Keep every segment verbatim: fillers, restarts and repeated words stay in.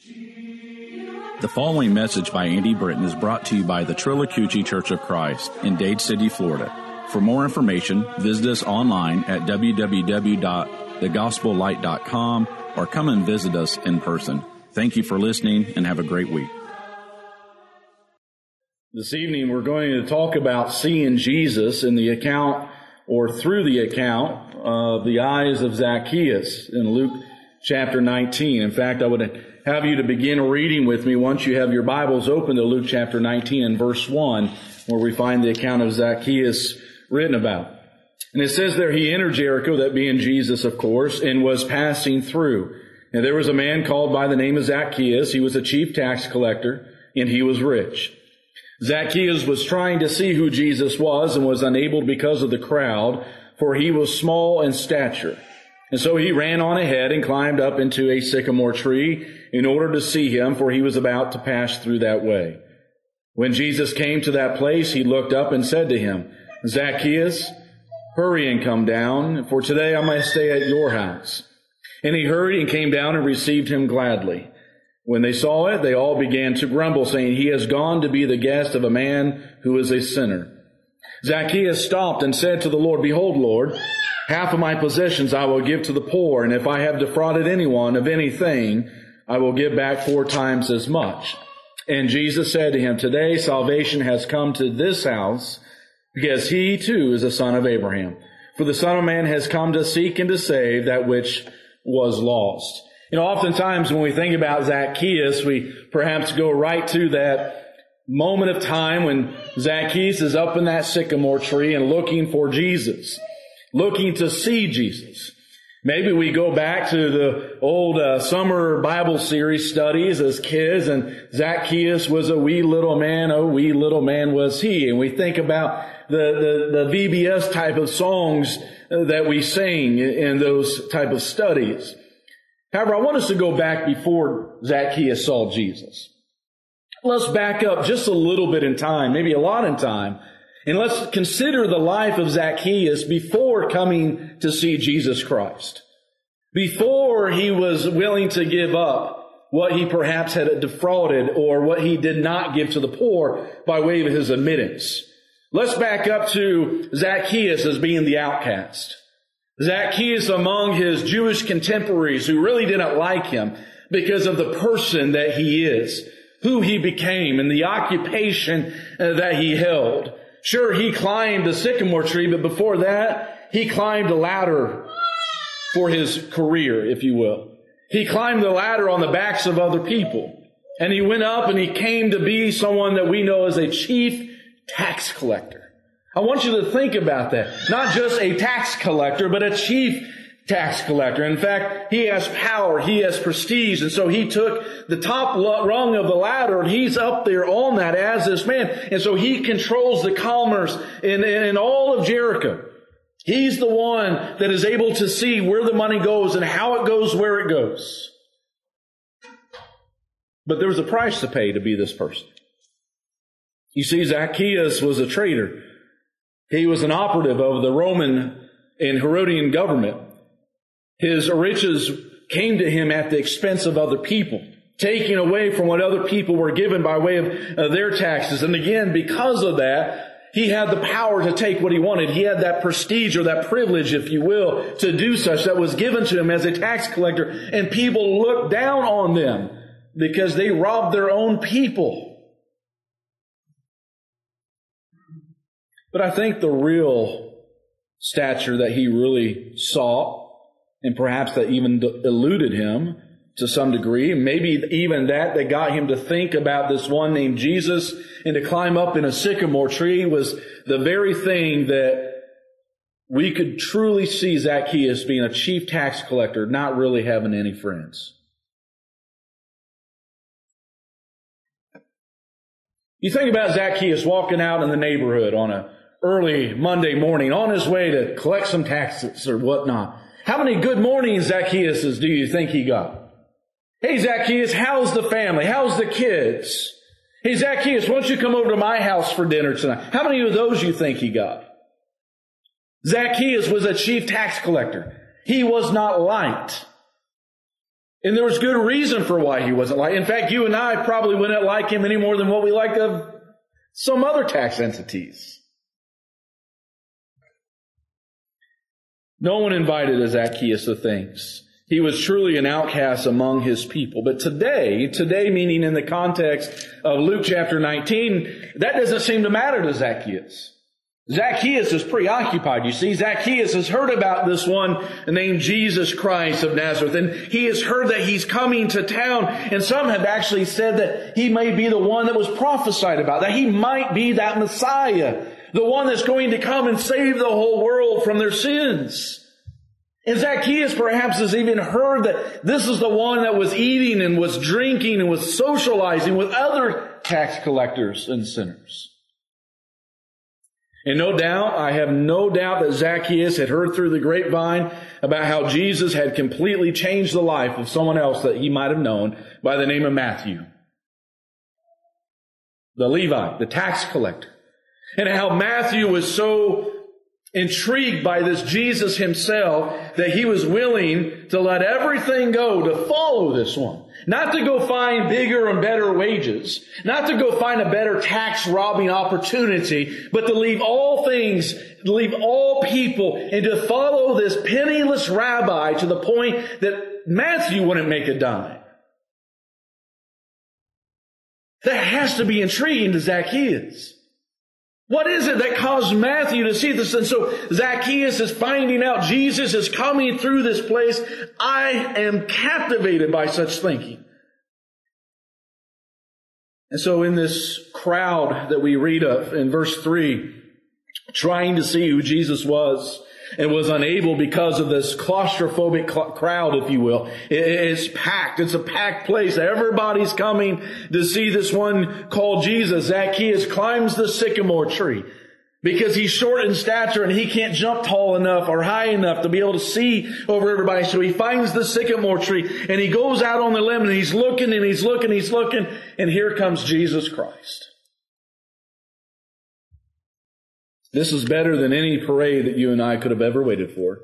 The following message by Andy Britton is brought to you by the Trilocucci Church of Christ in Dade City, Florida. For more information, visit us online at w w w dot the gospel light dot com or come and visit us in person. Thank you for listening and have a great week. This evening we're going to talk about seeing Jesus in the account or through the account of the eyes of Zacchaeus in Luke chapter nineteen. In fact, I would have you to begin reading with me once you have your Bibles open to Luke chapter nineteen and verse one, where we find the account of Zacchaeus written about. And it says there, he entered Jericho, that being Jesus, of course, and was passing through. And there was a man called by the name of Zacchaeus. He was a chief tax collector, and he was rich. Zacchaeus was trying to see who Jesus was and was unable because of the crowd, for he was small in stature. And so he ran on ahead and climbed up into a sycamore tree in order to see him, for he was about to pass through that way. When Jesus came to that place, he looked up and said to him, Zacchaeus, hurry and come down, for today I must stay at your house. And he hurried and came down and received him gladly. When they saw it, they all began to grumble, saying, he has gone to be the guest of a man who is a sinner. Zacchaeus stopped and said to the Lord, Behold, Lord, half of my possessions I will give to the poor, and if I have defrauded anyone of anything, I will give back four times as much. And Jesus said to him, Today salvation has come to this house, because he too is a son of Abraham. For the Son of Man has come to seek and to save that which was lost. You know, oftentimes when we think about Zacchaeus, we perhaps go right to that moment of time when Zacchaeus is up in that sycamore tree and looking for Jesus, looking to see Jesus. Maybe we go back to the old uh, summer Bible series studies as kids, and Zacchaeus was a wee little man, oh wee little man was he. And we think about the, the, the V B S type of songs that we sing in those type of studies. However, I want us to go back before Zacchaeus saw Jesus. Let's back up just a little bit in time, maybe a lot in time, and let's consider the life of Zacchaeus before coming to see Jesus Christ. Before he was willing to give up what he perhaps had defrauded or what he did not give to the poor by way of his admittance. Let's back up to Zacchaeus as being the outcast. Zacchaeus among his Jewish contemporaries who really didn't like him because of the person that he is, who he became, and the occupation that he held. Sure, he climbed the sycamore tree, but before that, he climbed a ladder for his career, if you will. He climbed the ladder on the backs of other people. And he went up and he came to be someone that we know as a chief tax collector. I want you to think about that. Not just a tax collector, but a chief tax collector. In fact, he has power, he has prestige, and so he took the top rung of the ladder, and he's up there on that as this man. And so he controls the commerce in, in all of Jericho. He's the one that is able to see where the money goes and how it goes where it goes. But there was a price to pay to be this person. You see, Zacchaeus was a traitor. He was an operative of the Roman and Herodian government. His riches came to him at the expense of other people, taking away from what other people were given by way of uh, their taxes. And again, because of that, he had the power to take what he wanted. He had that prestige or that privilege, if you will, to do such that was given to him as a tax collector. And people looked down on them because they robbed their own people. But I think the real stature that he really saw, and perhaps that even eluded him to some degree, maybe even that that got him to think about this one named Jesus and to climb up in a sycamore tree, was the very thing that we could truly see Zacchaeus being a chief tax collector, not really having any friends. You think about Zacchaeus walking out in the neighborhood on a early Monday morning on his way to collect some taxes or whatnot. How many good mornings Zacchaeus do you think he got? Hey, Zacchaeus, how's the family? How's the kids? Hey, Zacchaeus, why don't you come over to my house for dinner tonight? How many of those you think he got? Zacchaeus was a chief tax collector. He was not liked. And there was good reason for why he wasn't liked. In fact, you and I probably wouldn't like him any more than what we like of some other tax entities. No one invited Zacchaeus to things. He was truly an outcast among his people. But today, today meaning in the context of Luke chapter nineteen, that doesn't seem to matter to Zacchaeus. Zacchaeus is preoccupied, you see. Zacchaeus has heard about this one named Jesus Christ of Nazareth, and he has heard that he's coming to town, and some have actually said that he may be the one that was prophesied about, that he might be that Messiah, the one that's going to come and save the whole world from their sins. And Zacchaeus perhaps has even heard that this is the one that was eating and was drinking and was socializing with other tax collectors and sinners. And no doubt, I have no doubt that Zacchaeus had heard through the grapevine about how Jesus had completely changed the life of someone else that he might have known by the name of Matthew, the Levite, the tax collector. And how Matthew was so intrigued by this Jesus himself that he was willing to let everything go to follow this one. Not to go find bigger and better wages, not to go find a better tax robbing opportunity, but to leave all things, to leave all people, and to follow this penniless rabbi to the point that Matthew wouldn't make a dime. That has to be intriguing to Zacchaeus. What is it that caused Matthew to see this? And so Zacchaeus is finding out Jesus is coming through this place. I am captivated by such thinking. And so in this crowd that we read of in verse three, trying to see who Jesus was and was unable because of this claustrophobic cl- crowd, if you will. It's packed. It's a packed place. Everybody's coming to see this one called Jesus. Zacchaeus climbs the sycamore tree because he's short in stature and he can't jump tall enough or high enough to be able to see over everybody. So he finds the sycamore tree and he goes out on the limb and he's looking and he's looking, he's looking, and here comes Jesus Christ. This is better than any parade that you and I could have ever waited for.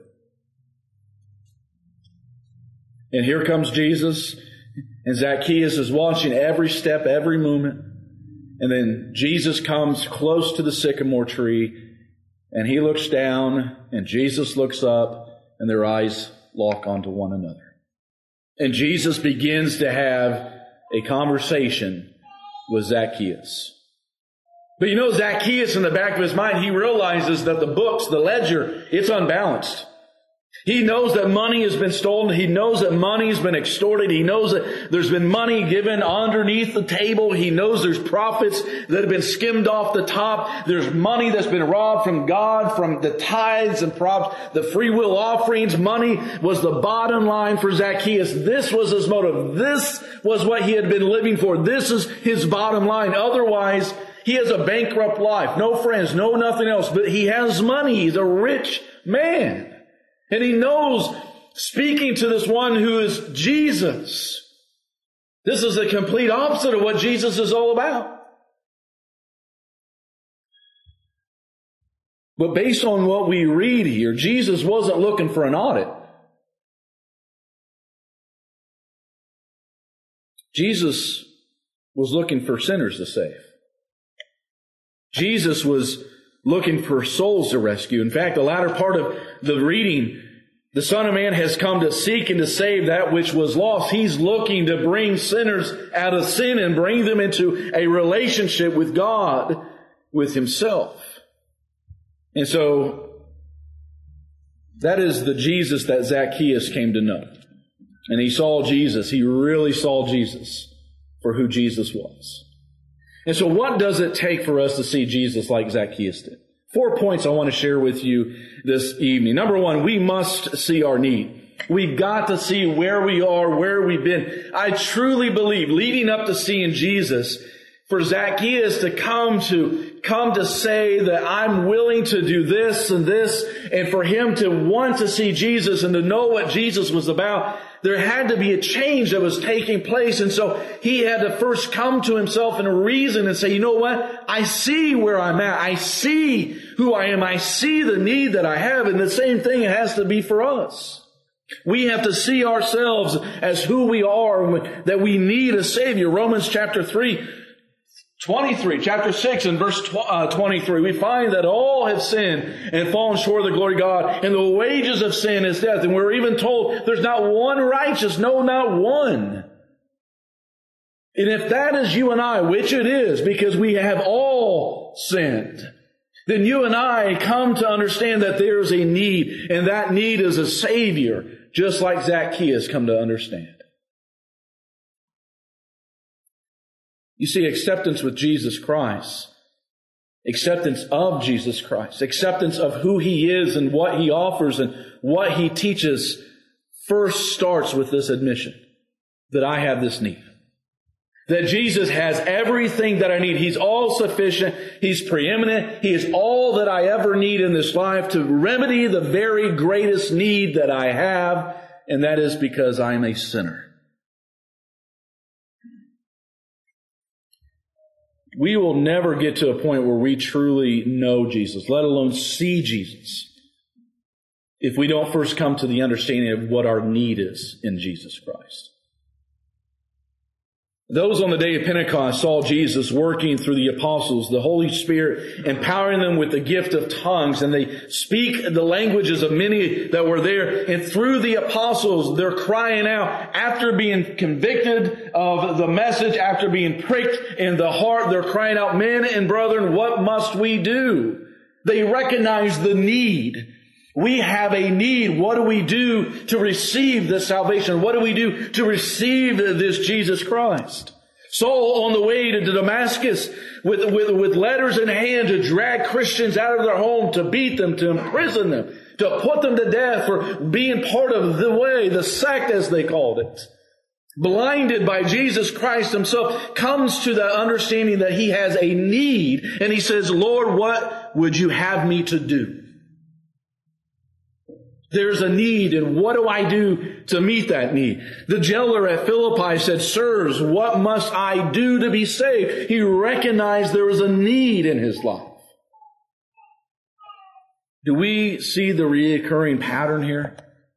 And here comes Jesus, and Zacchaeus is watching every step, every movement. And then Jesus comes close to the sycamore tree, and he looks down, and Jesus looks up, and their eyes lock onto one another. And Jesus begins to have a conversation with Zacchaeus. But you know, Zacchaeus, in the back of his mind, he realizes that the books, the ledger, it's unbalanced. He knows that money has been stolen. He knows that money has been extorted. He knows that there's been money given underneath the table. He knows there's profits that have been skimmed off the top. There's money that's been robbed from God, from the tithes and props, the free will offerings. Money was the bottom line for Zacchaeus. This was his motive. This was what he had been living for. This is his bottom line. Otherwise, he has a bankrupt life, no friends, no nothing else, but he has money. He's a rich man. And he knows, speaking to this one who is Jesus, this is the complete opposite of what Jesus is all about. But based on what we read here, Jesus wasn't looking for an audit. Jesus was looking for sinners to save. Jesus was looking for souls to rescue. In fact, the latter part of the reading, the Son of Man has come to seek and to save that which was lost. He's looking to bring sinners out of sin and bring them into a relationship with God, with Himself. And so, that is the Jesus that Zacchaeus came to know. And he saw Jesus. He really saw Jesus for who Jesus was. And so what does it take for us to see Jesus like Zacchaeus did? Four points I want to share with you this evening. Number one, we must see our need. We've got to see where we are, where we've been. I truly believe, leading up to seeing Jesus, for Zacchaeus to come to, come to say that I'm willing to do this and this, and for him to want to see Jesus and to know what Jesus was about, there had to be a change that was taking place. And so he had to first come to himself and reason and say, you know what? I see where I'm at. I see who I am. I see the need that I have. And the same thing has to be for us. We have to see ourselves as who we are, that we need a Savior. Romans chapter three, twenty-three, chapter six and verse twenty-three, we find that all have sinned and fallen short of the glory of God, and the wages of sin is death. And we're even told there's not one righteous, no, not one. And if that is you and I, which it is, because we have all sinned, then you and I come to understand that there is a need, and that need is a Savior, just like Zacchaeus come to understand. You see, acceptance with Jesus Christ, acceptance of Jesus Christ, acceptance of who He is and what He offers and what He teaches, first starts with this admission that I have this need. That Jesus has everything that I need. He's all sufficient. He's preeminent. He is all that I ever need in this life to remedy the very greatest need that I have, and that is because I'm a sinner. We will never get to a point where we truly know Jesus, let alone see Jesus, if we don't first come to the understanding of what our need is in Jesus Christ. Those on the day of Pentecost saw Jesus working through the apostles, the Holy Spirit empowering them with the gift of tongues, and they speak the languages of many that were there. And through the apostles, they're crying out after being convicted of the message, after being pricked in the heart. They're crying out, men and brethren, what must we do? They recognize the need. We have a need. What do we do to receive this salvation? What do we do to receive this Jesus Christ? Saul on the way to Damascus with, with, with letters in hand to drag Christians out of their home, to beat them, to imprison them, to put them to death for being part of the way, the sect as they called it. Blinded by Jesus Christ Himself, comes to the understanding that he has a need, and he says, Lord, what would you have me to do? There's a need, and what do I do to meet that need? The jailer at Philippi said, Sirs, what must I do to be saved? He recognized there was a need in his life. Do we see the recurring pattern here?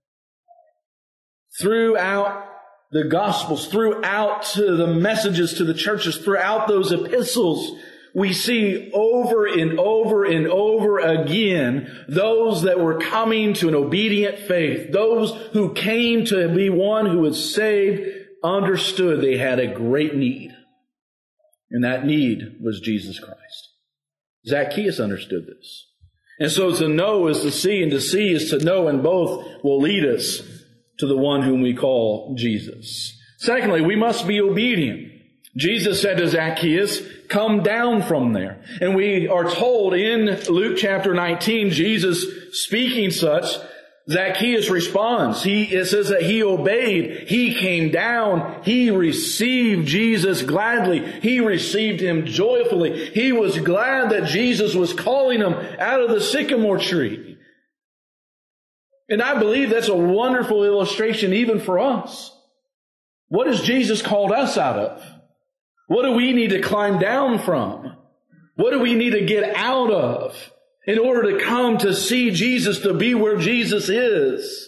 Throughout the Gospels, throughout the messages to the churches, throughout those epistles, we see over and over and over again those that were coming to an obedient faith, those who came to be one who was saved, understood they had a great need. And that need was Jesus Christ. Zacchaeus understood this. And so to know is to see, and to see is to know, and both will lead us to the one whom we call Jesus. Secondly, we must be obedient. Jesus said to Zacchaeus, come down from there. And we are told in Luke chapter nineteen, Jesus speaking such, Zacchaeus responds. He, it says that he obeyed. He came down. He received Jesus gladly. He received Him joyfully. He was glad that Jesus was calling him out of the sycamore tree. And I believe that's a wonderful illustration even for us. What has Jesus called us out of? What do we need to climb down from? What do we need to get out of in order to come to see Jesus, to be where Jesus is?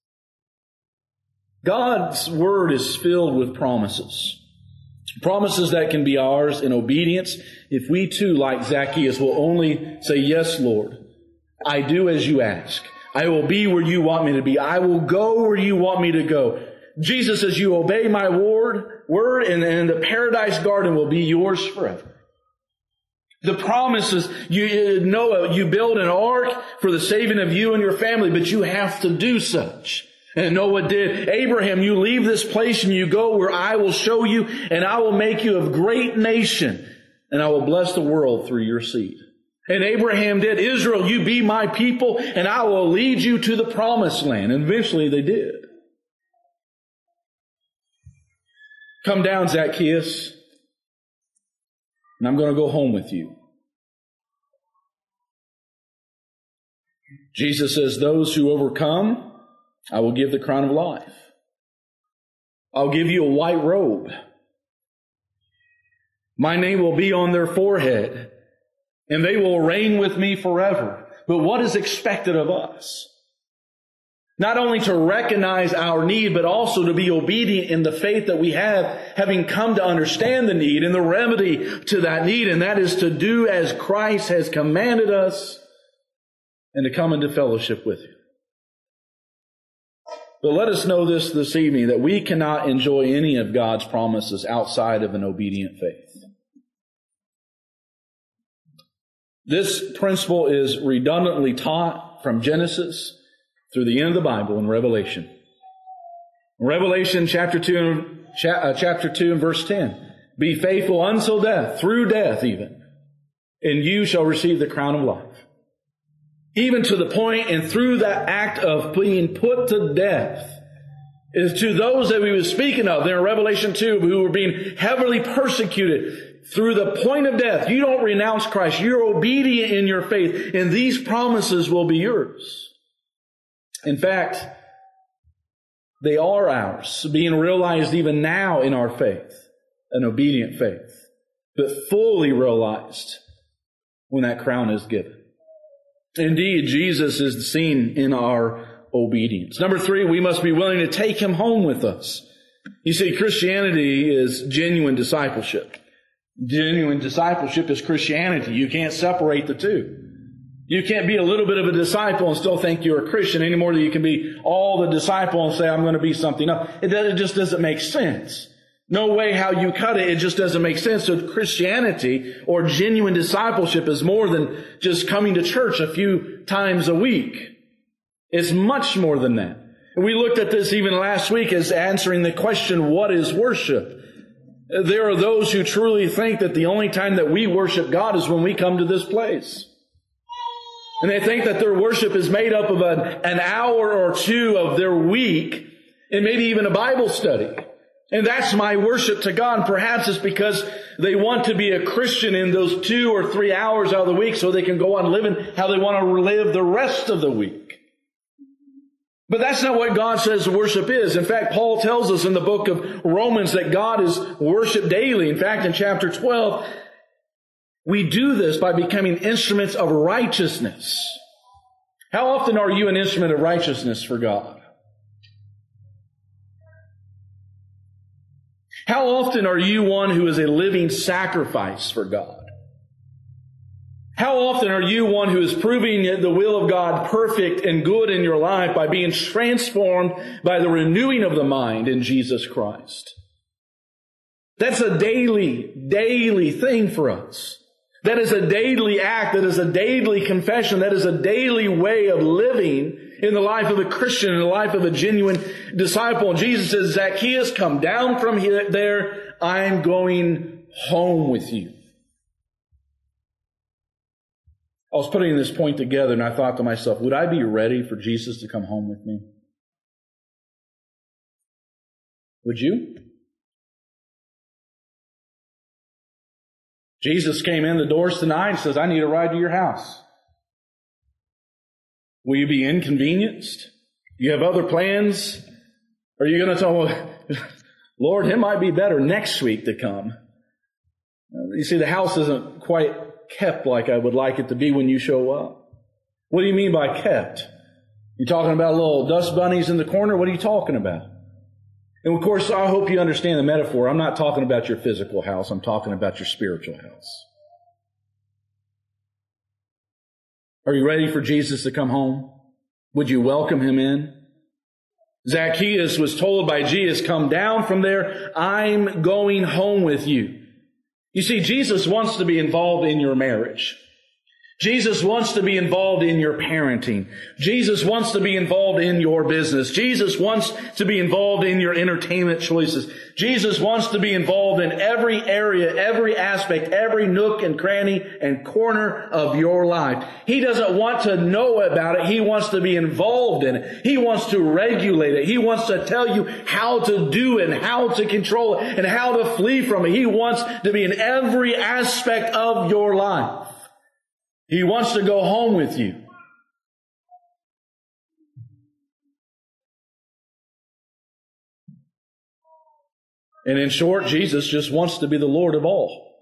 God's Word is filled with promises. Promises that can be ours in obedience if we too, like Zacchaeus, will only say, yes, Lord, I do as you ask. I will be where you want me to be. I will go where you want me to go. Jesus says, you obey my word, word, and, and the paradise garden will be yours forever. The promise is, you, Noah, you build an ark for the saving of you and your family, but you have to do such. And Noah did. Abraham, you leave this place and you go where I will show you, and I will make you a great nation, and I will bless the world through your seed. And Abraham did. Israel, you be my people, and I will lead you to the promised land. And eventually they did. Come down, Zacchaeus, and I'm going to go home with you. Jesus says, those who overcome, I will give the crown of life. I'll give you a white robe. My name will be on their forehead, and they will reign with me forever. But what is expected of us? Not only to recognize our need, but also to be obedient in the faith that we have, having come to understand the need and the remedy to that need, and that is to do as Christ has commanded us and to come into fellowship with Him. But let us know this this evening, that we cannot enjoy any of God's promises outside of an obedient faith. This principle is redundantly taught from Genesis through the end of the Bible in Revelation. Revelation chapter two, chapter two and verse ten. Be faithful until death, through death even, and you shall receive the crown of life. Even to the point and through that act of being put to death is to those that we were speaking of there in Revelation two, who were being heavily persecuted through the point of death. You don't renounce Christ. You're obedient in your faith, and these promises will be yours. In fact, they are ours, being realized even now in our faith, an obedient faith, but fully realized when that crown is given. Indeed, Jesus is seen in our obedience. Number three, we must be willing to take Him home with us. You see, Christianity is genuine discipleship. Genuine discipleship is Christianity. You can't separate the two. You can't be a little bit of a disciple and still think you're a Christian any more than you can be all the disciple and say, I'm going to be something else. It, it just doesn't make sense. No way how you cut it, it just doesn't make sense. So Christianity or genuine discipleship is more than just coming to church a few times a week. It's much more than that. And we looked at this even last week as answering the question, what is worship? There are those who truly think that the only time that we worship God is when we come to this place. And they think that their worship is made up of an, an hour or two of their week and maybe even a Bible study. And that's my worship to God. And perhaps it's because they want to be a Christian in those two or three hours out of the week so they can go on living how they want to live the rest of the week. But that's not what God says worship is. In fact, Paul tells us in the book of Romans that God is worshiped daily. In fact, in chapter twelve, we do this by becoming instruments of righteousness. How often are you an instrument of righteousness for God? How often are you one who is a living sacrifice for God? How often are you one who is proving the will of God perfect and good in your life by being transformed by the renewing of the mind in Jesus Christ? That's a daily, daily thing for us. That is a daily act. That is a daily confession. That is a daily way of living in the life of a Christian, in the life of a genuine disciple. And Jesus says, Zacchaeus, come down from here, there. I'm going home with you. I was putting this point together and I thought to myself, would I be ready for Jesus to come home with me? Would you? Jesus came in the doors tonight and says, I need a ride to your house. Will you be inconvenienced? You have other plans? Or are you going to tell, well, Lord, it might be better next week to come? You see, the house isn't quite kept like I would like it to be when you show up. What do you mean by kept? You talking about little dust bunnies in the corner? What are you talking about? And of course, I hope you understand the metaphor. I'm not talking about your physical house. I'm talking about your spiritual house. Are you ready for Jesus to come home? Would you welcome Him in? Zacchaeus was told by Jesus, come down from there. I'm going home with you. You see, Jesus wants to be involved in your marriage. Jesus wants to be involved in your parenting. Jesus wants to be involved in your business. Jesus wants to be involved in your entertainment choices. Jesus wants to be involved in every area, every aspect, every nook and cranny and corner of your life. He doesn't want to know about it. He wants to be involved in it. He wants to regulate it. He wants to tell you how to do it and how to control it and how to flee from it. He wants to be in every aspect of your life. He wants to go home with you. And in short, Jesus just wants to be the Lord of all.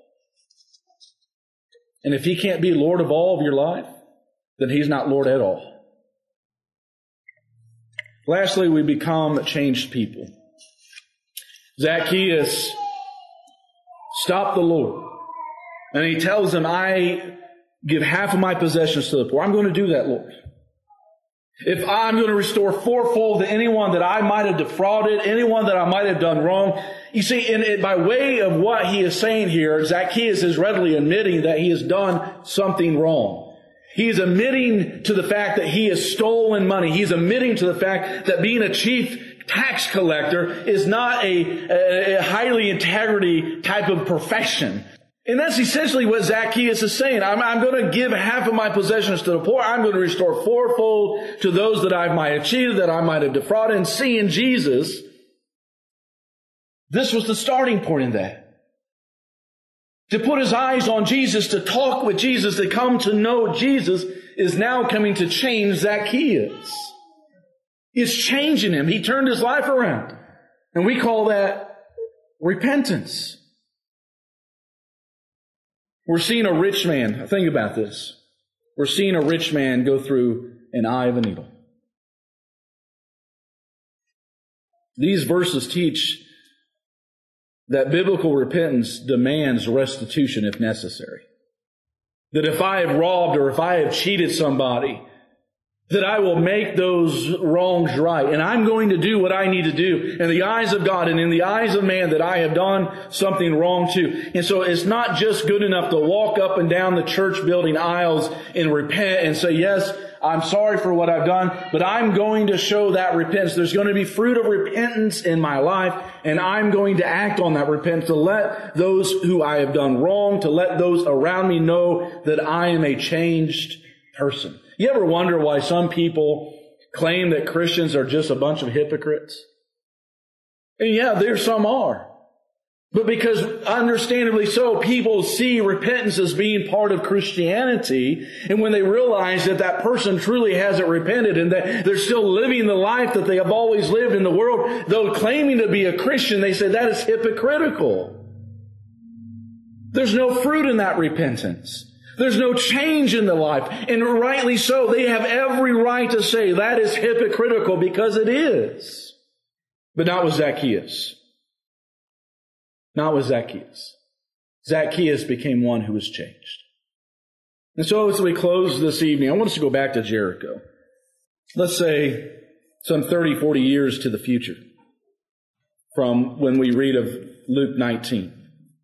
And if He can't be Lord of all of your life, then He's not Lord at all. Lastly, we become changed people. Zacchaeus stopped the Lord, and he tells him, I give half of my possessions to the poor. I'm going to do that, Lord. If I'm going to restore fourfold to anyone that I might have defrauded, anyone that I might have done wrong. You see, in, in, by way of what he is saying here, Zacchaeus is readily admitting that he has done something wrong. He is admitting to the fact that he has stolen money. He's admitting to the fact that being a chief tax collector is not a, a, a highly integrity type of profession. And that's essentially what Zacchaeus is saying. I'm, I'm going to give half of my possessions to the poor. I'm going to restore fourfold to those that I might have cheated, that I might have defrauded. And seeing Jesus, this was the starting point in that. To put his eyes on Jesus, to talk with Jesus, to come to know Jesus is now coming to change Zacchaeus. It's changing him. He turned his life around. And we call that repentance. We're seeing a rich man. Think about this. We're seeing a rich man go through an eye of a needle. These verses teach that biblical repentance demands restitution if necessary. That if I have robbed or if I have cheated somebody, that I will make those wrongs right. And I'm going to do what I need to do in the eyes of God and in the eyes of man, that I have done something wrong to. And so it's not just good enough to walk up and down the church building aisles and repent and say, yes, I'm sorry for what I've done, but I'm going to show that repentance. There's going to be fruit of repentance in my life, and I'm going to act on that repentance to let those who I have done wrong, to let those around me know that I am a changed person. You ever wonder why some people claim that Christians are just a bunch of hypocrites? And yeah, there some are. But because, understandably so, people see repentance as being part of Christianity, and when they realize that that person truly hasn't repented and that they're still living the life that they have always lived in the world, though claiming to be a Christian, they say that is hypocritical. There's no fruit in that repentance. There's no change in the life. And rightly so, they have every right to say that is hypocritical, because it is. But not with Zacchaeus. Not with Zacchaeus. Zacchaeus became one who was changed. And so as we close this evening, I want us to go back to Jericho. Let's say some thirty, forty years to the future from when we read of Luke nineteen.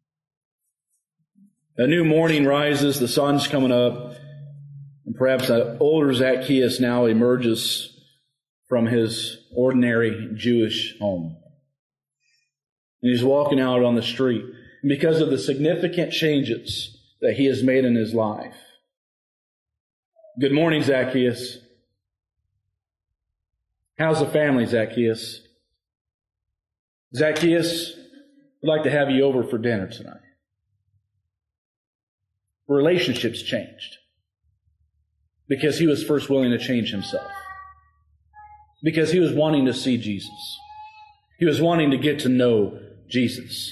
A new morning rises, the sun's coming up, and perhaps an older Zacchaeus now emerges from his ordinary Jewish home. And he's walking out on the street. And because of the significant changes that he has made in his life. Good morning, Zacchaeus. How's the family, Zacchaeus? Zacchaeus, I'd like to have you over for dinner tonight. Relationships changed. Because he was first willing to change himself. Because he was wanting to see Jesus. He was wanting to get to know Jesus.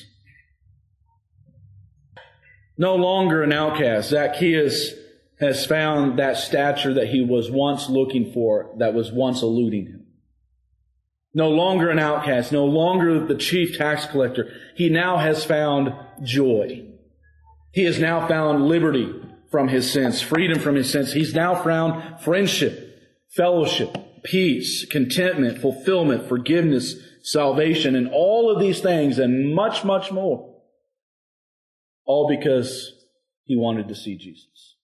No longer an outcast, Zacchaeus has found that stature that he was once looking for, that was once eluding him. No longer an outcast, no longer the chief tax collector. He now has found joy. He has now found liberty from his sins, freedom from his sins. He's now found friendship, fellowship, peace, contentment, fulfillment, forgiveness, salvation, and all of these things and much, much more. All because he wanted to see Jesus.